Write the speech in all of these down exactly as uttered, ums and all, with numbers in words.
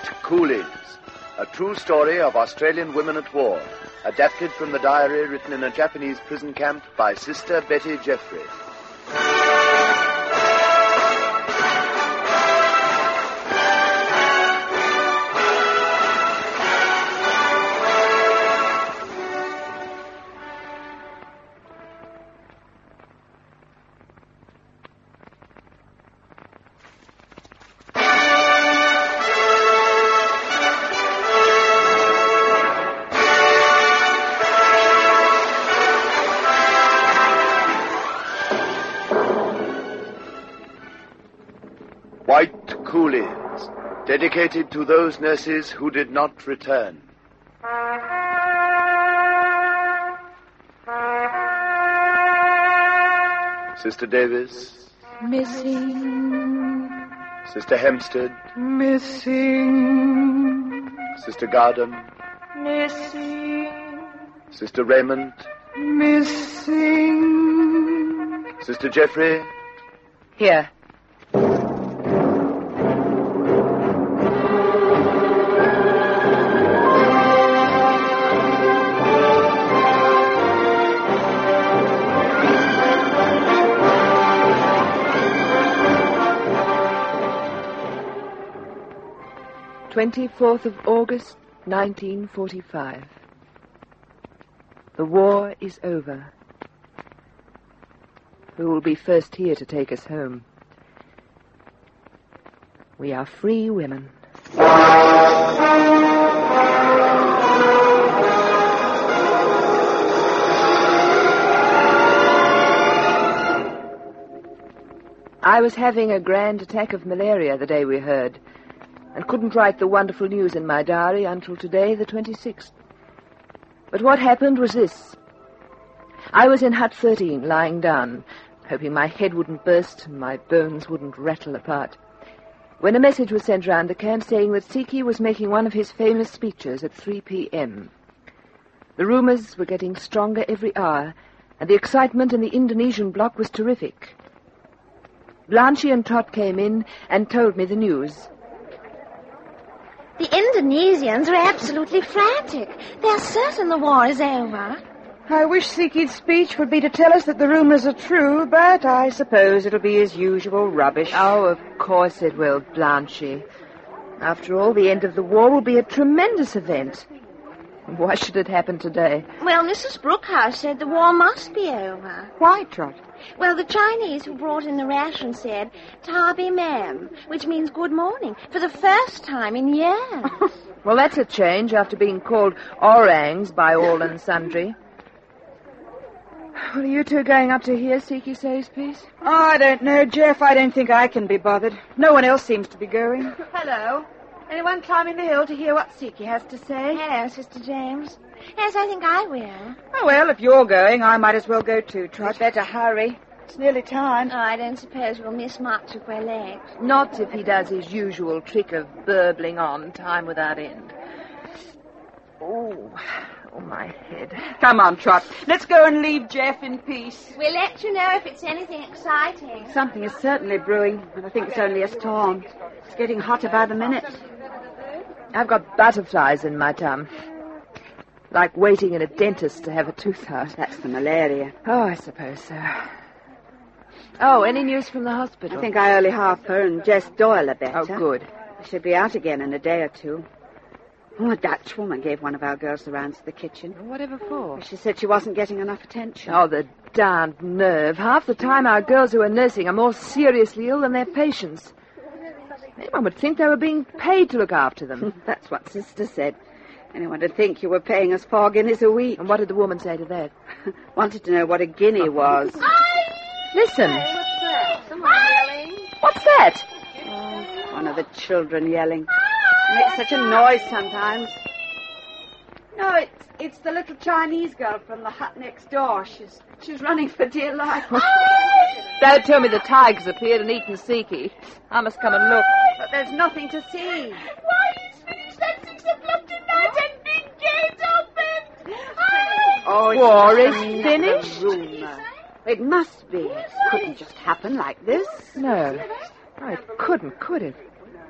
Coolies, a true story of Australian women at war, adapted from the diary written in a Japanese prison camp by Sister Betty Jeffrey. White Coolies, dedicated to those nurses who did not return. Sister Davis. Missing. Sister Hempstead. Missing. Sister Gardam. Missing. Sister Raymond. Missing. Sister Jeffrey. Here. twenty-fourth of August, nineteen forty-five. The war is over. Who will be first here to take us home? We are free women. I was having a grand attack of malaria the day we heard, and couldn't write the wonderful news in my diary until today, the twenty-sixth. But what happened was this. I was in hut thirteen, lying down, hoping my head wouldn't burst and my bones wouldn't rattle apart, when a message was sent round the camp saying that Siki was making one of his famous speeches at three p.m. The rumors were getting stronger every hour, and the excitement in the Indonesian block was terrific. Blanche and Trot came in and told me the news. The Indonesians are absolutely frantic. They're certain the war is over. I wish Siki's speech would be to tell us that the rumors are true, but I suppose it'll be his usual rubbish. Oh, of course it will, Blanchie. After all, the end of the war will be a tremendous event. Why should it happen today? Well, Missus Brookhouse said the war must be over. Why, Trot? Well, the Chinese who brought in the ration said, Tabi ma'am, which means good morning, for the first time in years. Well, that's a change after being called orangs by all and sundry. Well, are you two going up to hear Siki say his piece? Oh, I don't know, Jeff. I don't think I can be bothered. No one else seems to be going. Hello. Anyone climbing the hill to hear what Siki has to say? Hello, Sister James. Yes, I think I will. Oh, well, if you're going, I might as well go too, Trot. You'd better hurry. It's nearly time. Oh, I don't suppose we'll miss much if we're late. Not if he does his usual trick of burbling on time without end. Oh, oh, my head. Come on, Trot. Let's go and leave Jeff in peace. We'll let you know if it's anything exciting. Something is certainly brewing, and I think it's only a storm. It's getting hotter by the minute. I've got butterflies in my tongue. Like waiting in a dentist to have a tooth out. That's the malaria. Oh, I suppose so. Oh, any news from the hospital? I think I only half her and Jess Doyle are better. Oh, good. I should be out again in a day or two. Oh, a Dutch woman gave one of our girls the rounds to the kitchen. Whatever for? She said she wasn't getting enough attention. Oh, the darned nerve. Half the time our girls who are nursing are more seriously ill than their patients. Anyone would think they were being paid to look after them. That's what Sister said. Anyone would think you were paying us four guineas a week. And what did the woman say to that? Wanted to know what a guinea was. Listen. What's that? Someone yelling? What's that? Oh, one of the children yelling. It makes such a noise sometimes. No, it's it's the little Chinese girl from the hut next door. She's she's running for dear life. Don't tell me the tigers appeared and eaten Siki. I must come and look. But there's nothing to see. Why, it's finished at six o'clock tonight and big gates open. Oh, it's War is just finished? a rumor. It must be. It couldn't just happen like this. No. Oh, it couldn't, could it?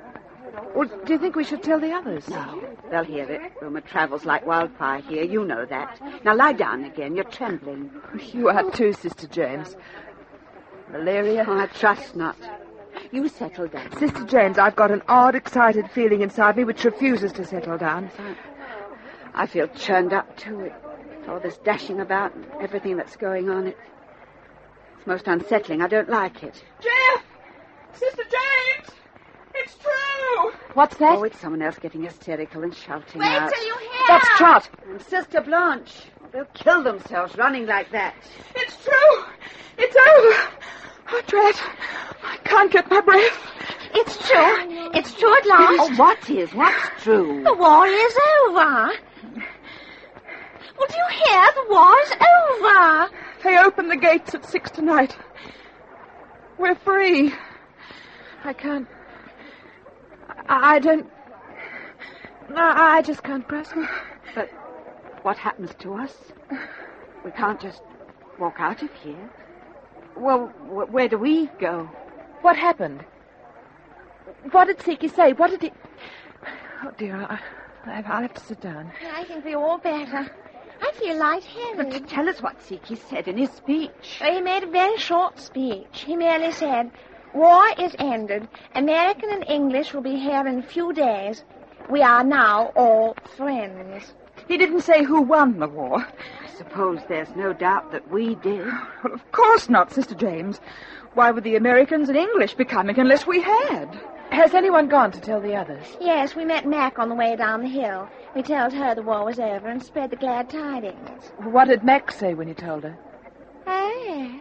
Well, do you think we should tell the others? No, they'll hear it. Rumour travels like wildfire here. You know that. Now lie down again. You're trembling. You are too, Sister James. Malaria? Oh, I trust not. You settle down. Sister James, I've got an odd, excited feeling inside me which refuses to settle down. I feel churned up, too. It, all this dashing about and everything that's going on. It, it's most unsettling. I don't like it. Jeff! Sister James! It's true! What's that? Oh, it's someone else getting hysterical and shouting Wait out. till you hear. That's Trot. And Sister Blanche. They'll kill themselves running like that. It's true! It's over! Oh, Drat, I can't get my breath. It's true. It's true at last. Oh, what is? What's true? The war is over. Well, do you hear? The war is over. They open the gates at six tonight. We're free. I can't... I, I don't... No, I just can't grasp it. But what happens to us? We can't just walk out of here. Well, wh- where do we go? What happened? What did Siki say? What did he... Oh, dear, I, I, I'll have to sit down. I think we're all better. I feel lightheaded. Tell us what Siki said in his speech. He made a very short speech. He merely said, war is ended. American and English will be here in a few days. We are now all friends. He didn't say who won the war. I suppose there's no doubt that we did. Well, of course not, Sister James. Why would the Americans and English be coming unless we had? Has anyone gone to tell the others? Yes, we met Mac on the way down the hill. We told her the war was over and spread the glad tidings. What did Max say when you told her? Hey.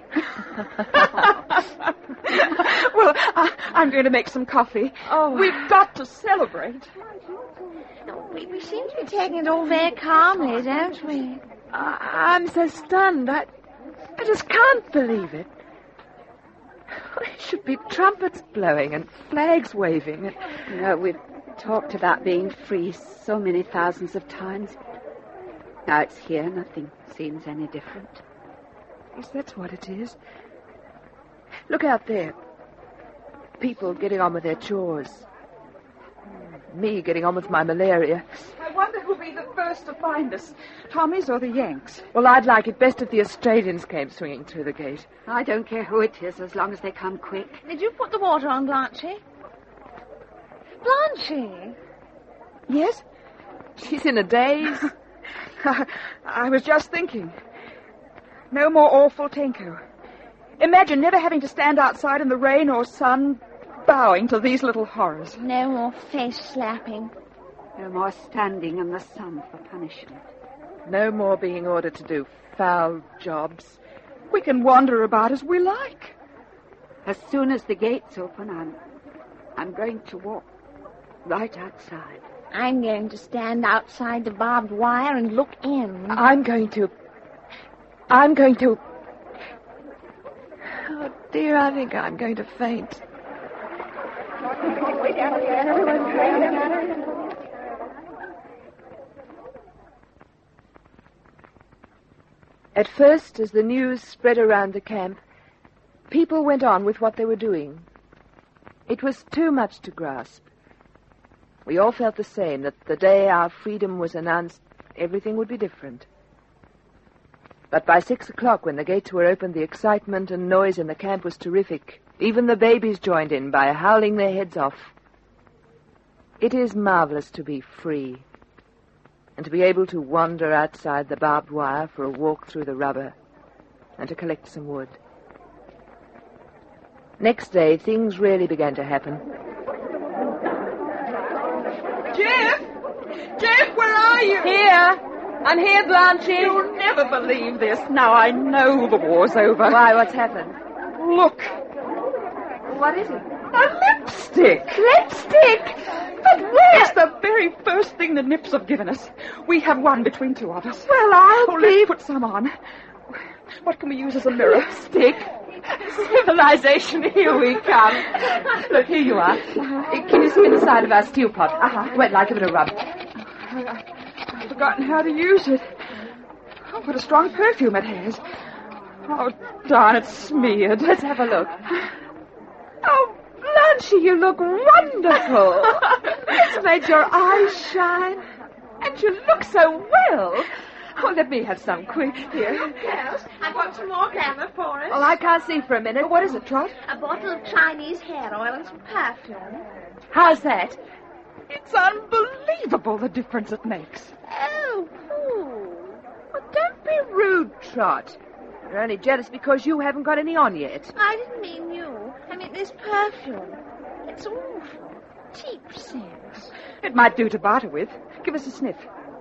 Well, I, I'm going to make some coffee. Oh. We've got to celebrate. We, we seem to be taking it all very calmly, don't we? I, I'm so stunned. I, I just can't believe it. There should be trumpets blowing and flags waving. And... You know, we've talked about being free so many thousands of times. Now it's here, nothing seems any different. Yes, that's what it is. Look out there. People getting on with their chores. Me getting on with my malaria. I wonder who'll be the first to find us, Tommies or the Yanks. Well, I'd like it best if the Australians came swinging through the gate. I don't care who it is, as long as they come quick. Did you put the water on, Blanchie? Blanchie? Yes? She's in a daze. I was just thinking. No more awful Tenko. Imagine never having to stand outside in the rain or sun, bowing to these little horrors. No more face slapping. No more standing in the sun for punishment. No more being ordered to do foul jobs. We can wander about as we like. As soon as the gates open, I'm, I'm going to walk right outside. I'm going to stand outside the barbed wire and look in. I'm going to... I'm going to... Oh, dear, I think I'm going to faint. At first, as the news spread around the camp, people went on with what they were doing. It was too much to grasp. We all felt the same, that the day our freedom was announced, everything would be different. But by six o'clock, when the gates were opened, the excitement and noise in the camp was terrific. Even the babies joined in by howling their heads off. It is marvelous to be free, and to be able to wander outside the barbed wire for a walk through the rubber, and to collect some wood. Next day, things really began to happen. Jeff! Jeff, where are you? Here! I'm here, Blanchie. You'll never believe this. Now I know the war's over. Why, what's happened? Look. What is it? A lipstick. Lipstick! But where? It's the very first thing the Nips have given us. We have one between two of us. Well, I'll oh, be... let's put some on. What can we use as a mirror? Lipstick. Civilization, here we come. Look, here you are. Can you spin the side of our stew pot? Uh-huh. Wait, like give it a rub. I've forgotten how to use it. Oh, what a strong perfume it has. Oh, darn, it's smeared. Let's have a look. Oh, Blanchie, you look wonderful. It's made your eyes shine. And you look so well. Oh, let me have some quick here. Yes, I got some more glamour for us. Well, I can't see for a minute. What is it, Trot? A bottle of Chinese hair oil and some perfume. How's that? It's unbelievable the difference it makes. Oh, Pooh. Well, don't be rude, Trot. You're only jealous because you haven't got any on yet. I didn't mean you. I mean this perfume. It's awful. Cheap scent. It might do to barter with. Give us a sniff.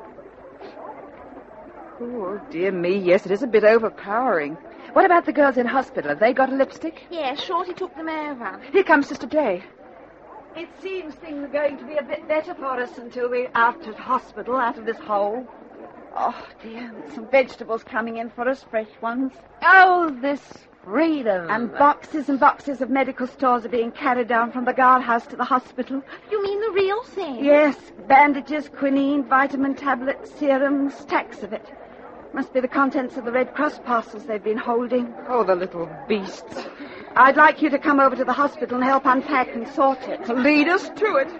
Oh, dear me, yes, it is a bit overpowering. What about the girls in hospital? Have they got a lipstick? Yes, Shorty took them over. Here comes Sister Day. It seems things are going to be a bit better for us until we're out of hospital, out of this hole. Oh, dear, with some vegetables coming in for us, fresh ones. Oh, this freedom. And boxes and boxes of medical stores are being carried down from the guardhouse to the hospital. You mean the real thing? Yes, bandages, quinine, vitamin tablets, serums, stacks of it. Must be the contents of the Red Cross parcels they've been holding. Oh, the little beasts. I'd like you to come over to the hospital and help unpack and sort it. Lead us to it.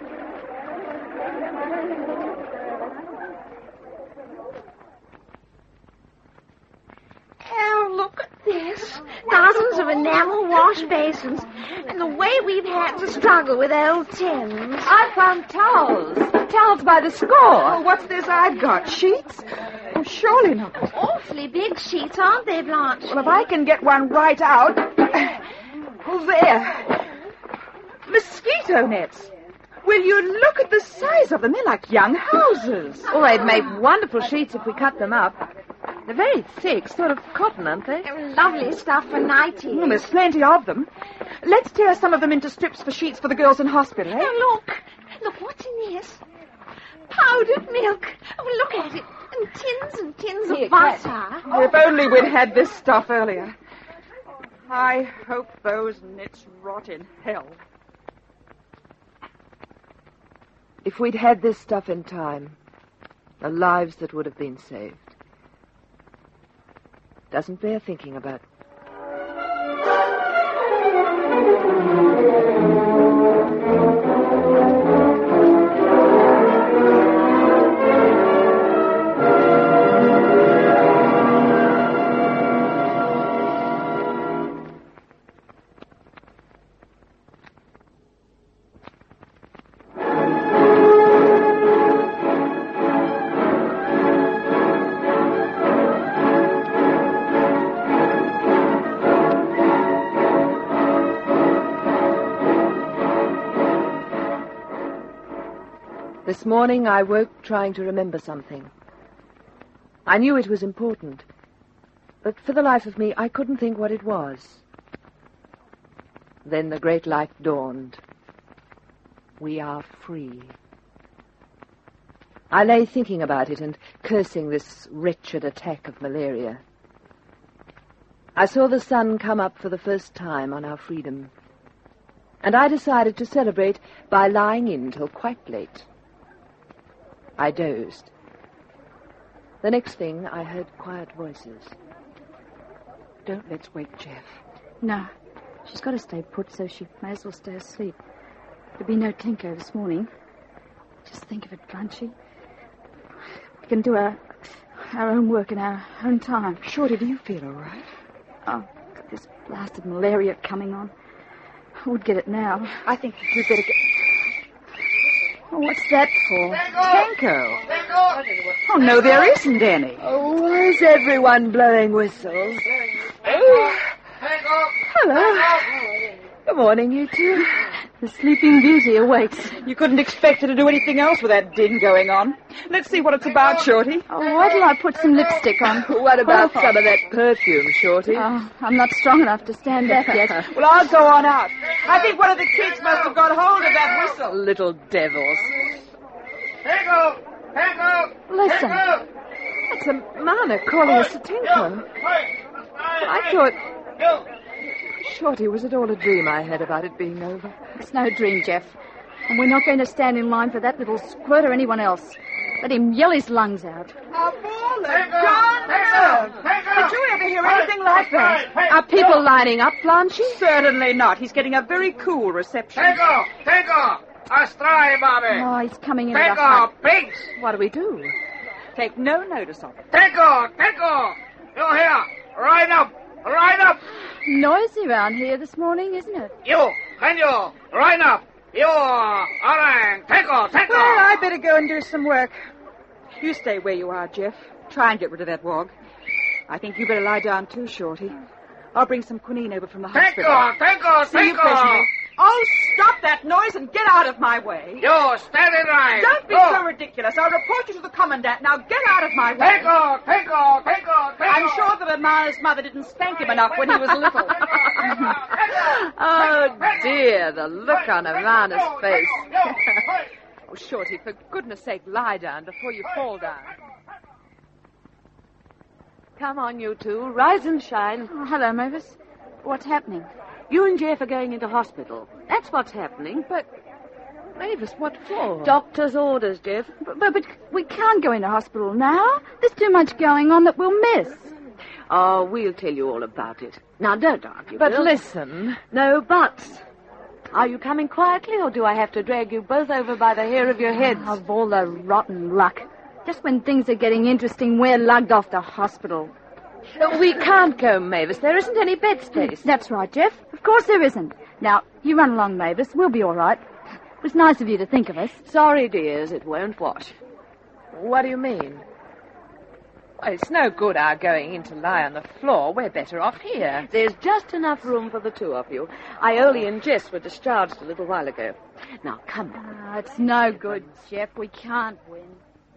Oh, look at this. Dozens of enamel wash basins. And the way we've had to struggle with old tins. I found towels. Towels by the score. Oh, what's this I've got? Sheets? Oh, surely not. Awfully big sheets, aren't they, Blanche? Well, if I can get one right out. Oh, there. Mosquito nets. Will you look at the size of them? They're like young houses. Oh, they'd make wonderful sheets if we cut them up. They're very thick, sort of cotton, aren't they? They're lovely stuff for nighties. Mm, there's plenty of them. Let's tear some of them into strips for sheets for the girls in hospital, eh? Oh, look. Look, what's in this? Powdered milk. Oh, look at it. And tins and tins Here, of butter. Oh, if only we'd had this stuff earlier. I hope those nits rot in hell. If we'd had this stuff in time, the lives that would have been saved. Doesn't bear thinking about. This morning I woke trying to remember something. I knew it was important, but for the life of me I couldn't think what it was. Then the great light dawned. We are free. I lay thinking about it and cursing this wretched attack of malaria. I saw the sun come up for the first time on our freedom, and I decided to celebrate by lying in till quite late. I dozed. The next thing, I heard quiet voices. Don't let's wake Jeff. No. She's got to stay put, so she may as well stay asleep. There'll be no Tinko this morning. Just think of it, Blanchie. We can do our, our own work in our own time. Shorty, do you feel all right? Oh, got this blasted malaria coming on. I would get it now. I think you'd better get... Oh, what's that for? Tanko. Oh, no, there isn't any. Oh, why is everyone blowing whistles? Oh. Hello. Good morning, you two. The Sleeping Beauty awakes. You couldn't expect her to do anything else with that din going on. Let's see what it's about, Shorty. Oh, why don't I put some lipstick on? What about some of that perfume, Shorty? Oh, I'm not strong enough to stand that yet. Well, I'll go on out. I think one of the kids must have got hold of that whistle. Little devils. Tango! Tango! Listen. That's a man calling us to Tinko. I thought... Shorty, was it all a dream I had about it being over? It's no dream, Jeff. And we're not going to stand in line for that little squirt or anyone else. Let him yell his lungs out. Tango! Tango! Tango! Did you ever hear anything like that? Are people lining up, Blanchie? Certainly not. He's getting a very cool reception. Tango! Tango! Astray, Bobby! Oh, he's coming in with a Tango! hut. Pigs! What do we do? Take no notice of it. Tango! Tango! You here! Right up! Right up! Noisy around here this morning, isn't it? You! Can you? Right up! You! Orang! Tango! Tango! Well, I better go and do some work. You stay where you are, Jeff. Try and get rid of that wog. I think you better lie down too, Shorty. I'll bring some quinine over from the hospital. Tango! Tango! See you Tango! presently. Oh, stop that noise and get out of my way. You! Stand in line! Don't be Go. so ridiculous. I'll report you to the commandant. Now get out of my way. Tango! Tango! Tango! Tango! I'm sure that Amaya's mother didn't spank him enough when he was little. Oh, dear, the look on Amana's face. Oh, Shorty, for goodness sake, lie down before you fall down. Come on, you two. Rise and shine. Oh, hello, Mavis. What's happening? You and Jeff are going into hospital. That's what's happening. But, Mavis, what for? Doctor's orders, Jeff. But, but, but we can't go into hospital now. There's too much going on that we'll miss. Oh, we'll tell you all about it. Now, don't argue, But Bill. listen. No buts. Are you coming quietly, or do I have to drag you both over by the hair of your heads? Of all the rotten luck. Just when things are getting interesting, we're lugged off to hospital. We can't go, Mavis. There isn't any bed space. That's right, Jeff. Of course there isn't. Now, you run along, Mavis. We'll be all right. It was nice of you to think of us. Sorry, dears, it won't wash. What do you mean? Well, it's no good our going in to lie on the floor. We're better off here. There's just enough room for the two of you. Iole and Jess were discharged a little while ago. Now, come on. Oh, it's no good, Jeff. We can't win.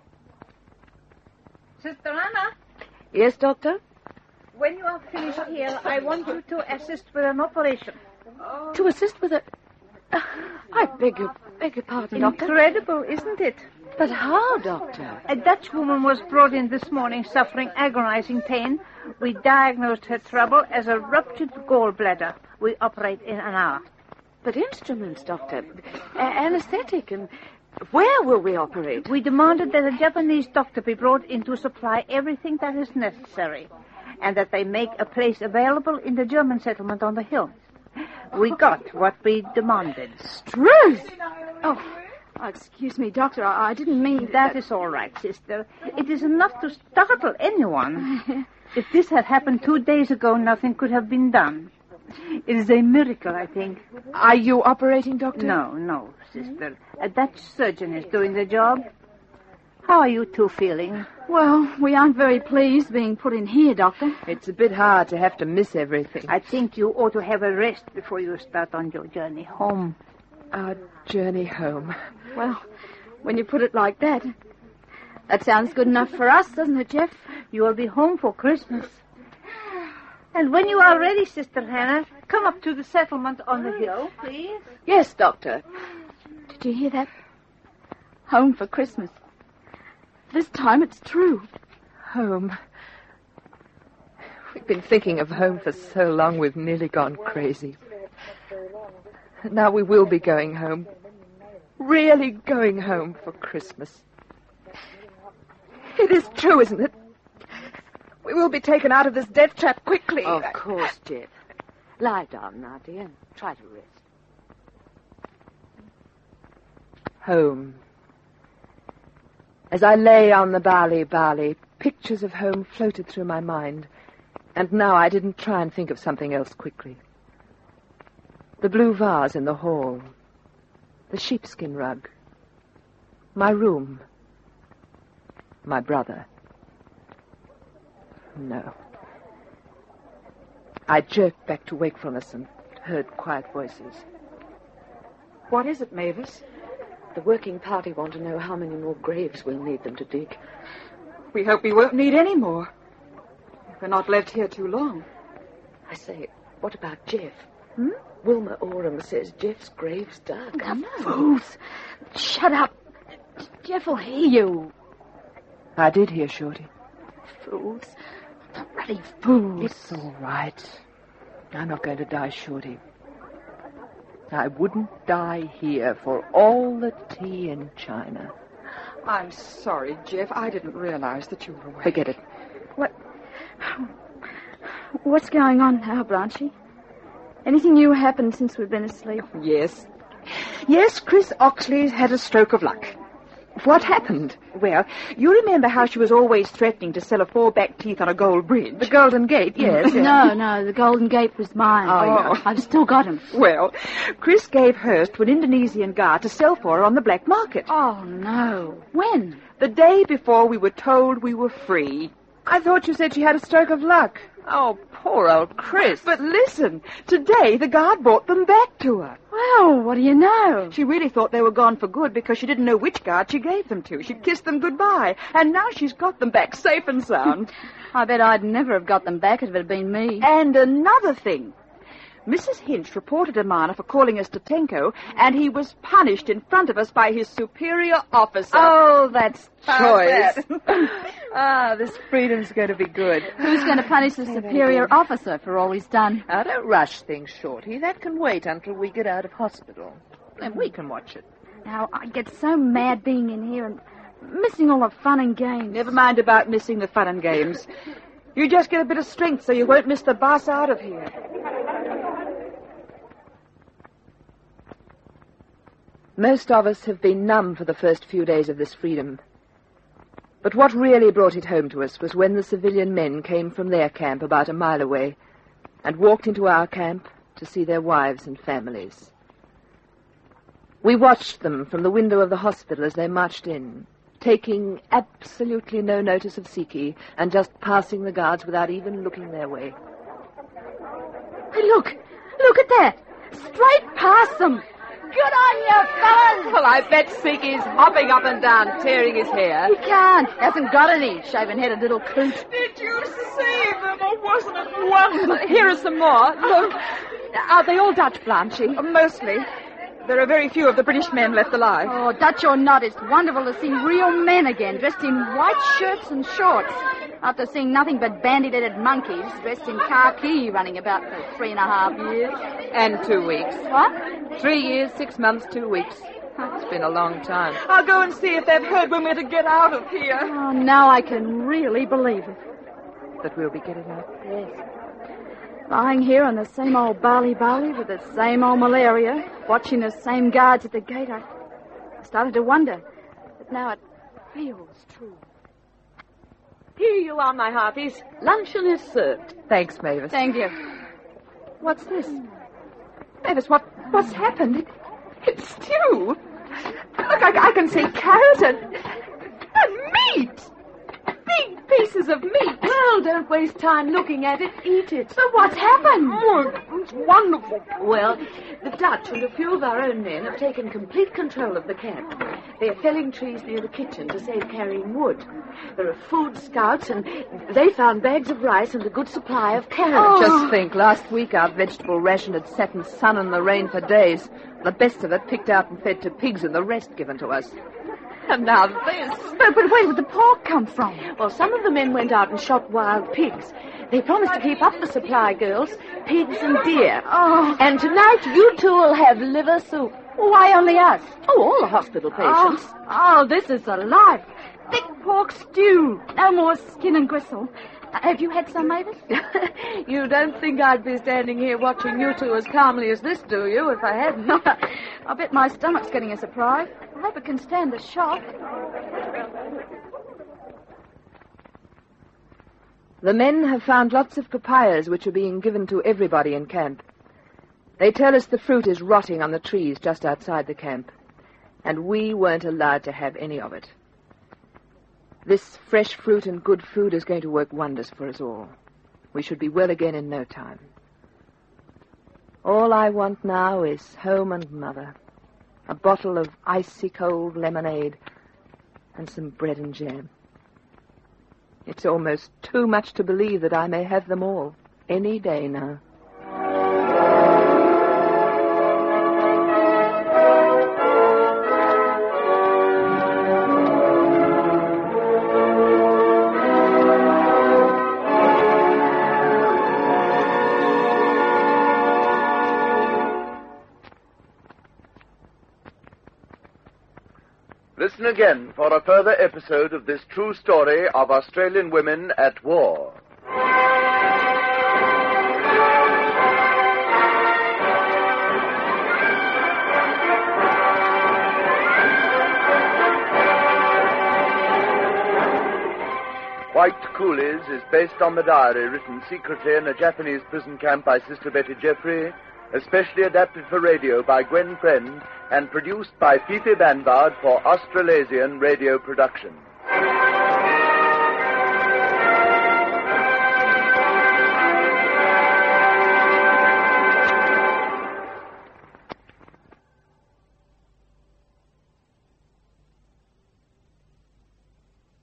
Sister Anna, Yes, Doctor? when you are finished here, I want you to assist with an operation. To assist with a... Uh, I beg your, beg your pardon, Doctor. Incredible, isn't it? But how, Doctor? A Dutch woman was brought in this morning suffering agonizing pain. We diagnosed her trouble as a ruptured gallbladder. We operate in an hour. But instruments, Doctor. A- anesthetic and... Where will we operate? We demanded that a Japanese doctor be brought in to supply everything that is necessary, and that they make a place available in the German settlement on the hill. We got what we demanded. Struth! Oh, oh, excuse me, Doctor. I, I didn't mean... That is all right, sister. It is enough to startle anyone. If this had happened two days ago, nothing could have been done. It is a miracle, I think. Are you operating, Doctor? No, no, sister. A Dutch surgeon is doing the job. How are you two feeling? Well, we aren't very pleased being put in here, Doctor. It's a bit hard to have to miss everything. I think you ought to have a rest before you start on your journey home. Our journey home. Well, when you put it like that, that sounds good enough for us, doesn't it, Jeff? You will be home for Christmas. And when you are ready, Sister Hannah, come up to the settlement on the hill, please. Yes, Doctor. Did you hear that? Home for Christmas. This time it's true. Home. We've been thinking of home for so long we've nearly gone crazy. Now we will be going home. Really going home for Christmas. It is true, isn't it? We will be taken out of this death trap quickly. Of course, Jeff. Lie down now, dear, and try to rest. Home. As I lay on the Bali Bali, pictures of home floated through my mind, and now I didn't try and think of something else quickly. The blue vase in the hall, the sheepskin rug, my room, my brother. No. I jerked back to wakefulness and heard quiet voices. What is it, Mavis? The working party want to know how many more graves we'll need them to dig. We hope we won't need any more. We're not left here too long. I say, what about Jeff? Hmm? Wilma Oram says Jeff's grave's dug. Fools! Shut up. Jeff will hear you. I did hear Shorty. Fools. Bloody fools. It's all right. I'm not going to die, Shorty. I wouldn't die here for all the tea in China. I'm sorry, Jeff. I didn't realize that you were away. Forget it. What? What's going on now, Blanchie? Anything new happened since we've been asleep? Yes. Yes, Chris Oxley's had a stroke of luck. What happened? Well, you remember how she was always threatening to sell her four back teeth on a gold bridge? The Golden Gate, yes. No, no, the Golden Gate was mine. Oh, yeah. I've still got him. Well, Chris gave hers to an Indonesian guy to sell for her on the black market. Oh, no. When? The day before we were told we were free. I thought you said she had a stroke of luck. Oh, poor old Chris. But listen, today the guard brought them back to her. Well, what do you know? She really thought they were gone for good because she didn't know which guard she gave them to. She'd kissed them goodbye, and now she's got them back safe and sound. I bet I'd never have got them back if it had been me. And another thing. Missus Hinch reported a miner for calling us Tatenko, and he was punished in front of us by his superior officer. Oh, that's choice. That? Ah, this freedom's going to be good. Who's going to punish the superior officer for all he's done? Now, don't rush things, Shorty. That can wait until we get out of hospital. And we can watch it. Now, I get so mad being in here and missing all the fun and games. Never mind about missing the fun and games. You just get a bit of strength so you won't miss the bus out of here. Most of us have been numb for the first few days of this freedom. But what really brought it home to us was when the civilian men came from their camp about a mile away and walked into our camp to see their wives and families. We watched them from the window of the hospital as they marched in, taking absolutely no notice of Siki and just passing the guards without even looking their way. Hey, look! Look at that! Straight past them! Good on you, fellas! Well, I bet Siki's hopping up and down, tearing his hair. He can't. Hasn't got any shaven-headed little coot. Did you see them, or wasn't it wonderful? Here are some more. Look. Are they all Dutch, Blanchie? Uh, mostly. There are very few of the British men left alive. Oh, Dutch or not, it's wonderful to see real men again, dressed in white shirts and shorts. After seeing nothing but bandy-headed monkeys dressed in khaki running about for three and a half years. And two weeks. What? Three years, six months, two weeks. It's been a long time. I'll go and see if they've heard when we're to get out of here. Oh, now I can really believe it. That we'll be getting out? Yes. Lying here on the same old Bali Bali with the same old malaria, watching the same guards at the gate, I started to wonder. But now it feels true. Here you are, my hearties. Luncheon is served. Thanks, Mavis. Thank you. What's this? Mavis, what, what's happened? It, it's stew. Look, I, I can see carrot and, and meat. Big pieces of meat. Well, don't waste time looking at it. Eat it. But what's happened? Oh, it's wonderful. Well, the Dutch and a few of our own men have taken complete control of the camp. They are felling trees near the kitchen to save carrying wood. There are food scouts, and they found bags of rice and a good supply of carrots. Oh. Just think, last week our vegetable ration had sat in sun and the rain for days. The best of it picked out and fed to pigs and the rest given to us. And now this. But, but where did the pork come from? Well, some of the men went out and shot wild pigs. They promised to keep up the supply, girls. Pigs and deer. Oh. And tonight you two will have liver soup. Why only us? Oh, all the hospital patients. Oh, oh this is a life. Thick pork stew. No more skin and gristle. Uh, have you had some, Mavis? You don't think I'd be standing here watching you two as calmly as this, do you, if I hadn't? I bet my stomach's getting a surprise. I hope it can stand the shock. The men have found lots of papayas which are being given to everybody in camp. They tell us the fruit is rotting on the trees just outside the camp, and we weren't allowed to have any of it. This fresh fruit and good food is going to work wonders for us all. We should be well again in no time. All I want now is home and mother, a bottle of icy cold lemonade, and some bread and jam. It's almost too much to believe that I may have them all any day now. Listen again for a further episode of this true story of Australian women at war. Coolies is based on the diary written secretly in a Japanese prison camp by Sister Betty Jeffrey, especially adapted for radio by Gwen Friend, and produced by Fifi Banvard for Australasian Radio Production.